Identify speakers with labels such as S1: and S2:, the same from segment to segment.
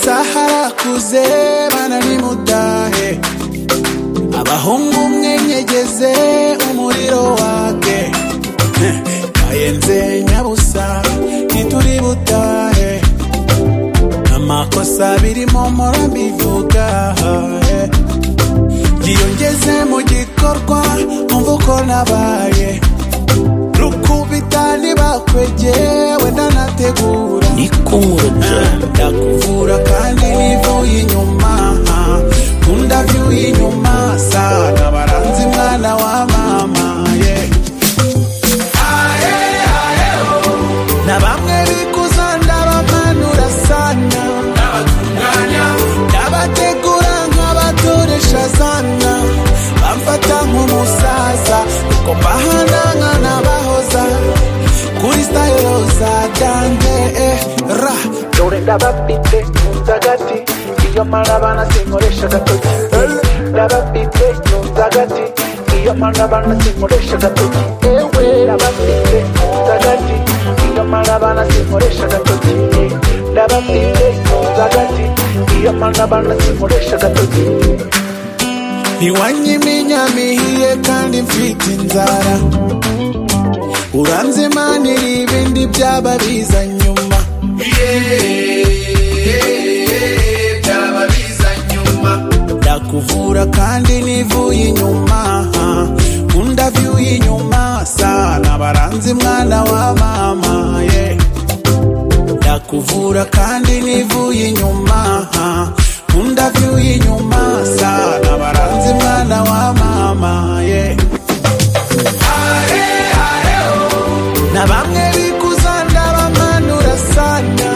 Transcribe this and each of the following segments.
S1: amasaha arakuze bana nimudahe abahungu mwenyegeze umuriro wake kayenze nyabusa ntituri butahe amakosa birimo mpora mbivuga yiyongeze mu gikorwa umva uko nabaye rukubita ntibakwegewe ndanategura ndakuvura kandi nivuye inyuma kundavyuye inyuma sana baranzi mwana wa mama na bamwe bikuza ndabamanura sana ndabategura nk'abatoresha sana bamfata nk'umusaza uko mbahananga n'abahoza kuri style za dande ra dore ndabafite nzagati iyo marabana sinkoresha gatoki ndabafite nzagati iyo marabana sinkoresha gatoki ewe ndabafite nzagati iyo marabana sinkoresha gatoki ndabafite nzagati iyo marabana sinkoresha gatoki ntiwanyimenya mihiye kandi mfite inzara uranzimanira ibindi byaba biza nyuma byaba biza nyuma ndakuvura kandi nivuye inyuma undavyuye inyuma sana baranzi mwana wa mama ndakuvura kandi nivuye inyuma undavyuye inyuma sana baranzi mwana wa mama na bamwe bikuza ndabamanura sana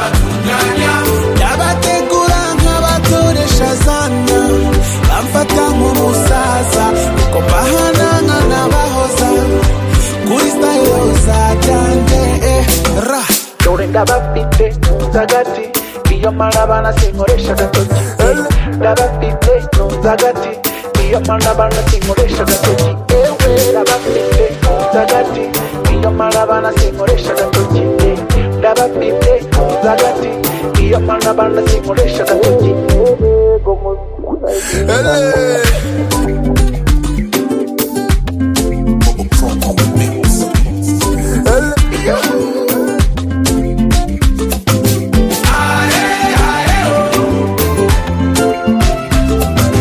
S1: ndabategura nk'abatoresha sana bamfata nk'umusaza uko mbahananga n'abahoza kuri style za dande ra dore ndabafite nzagati iyo marabana sinkoresha gatoki ndabafite nzagati iyo marabana sinkoresha gatoki ewe ndabafite nzagati iyo marabana sinkoresha gatoki ndabafite nzagati iyo marabana sinkoresha gatoki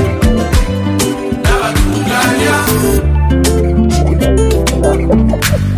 S2: Yeah.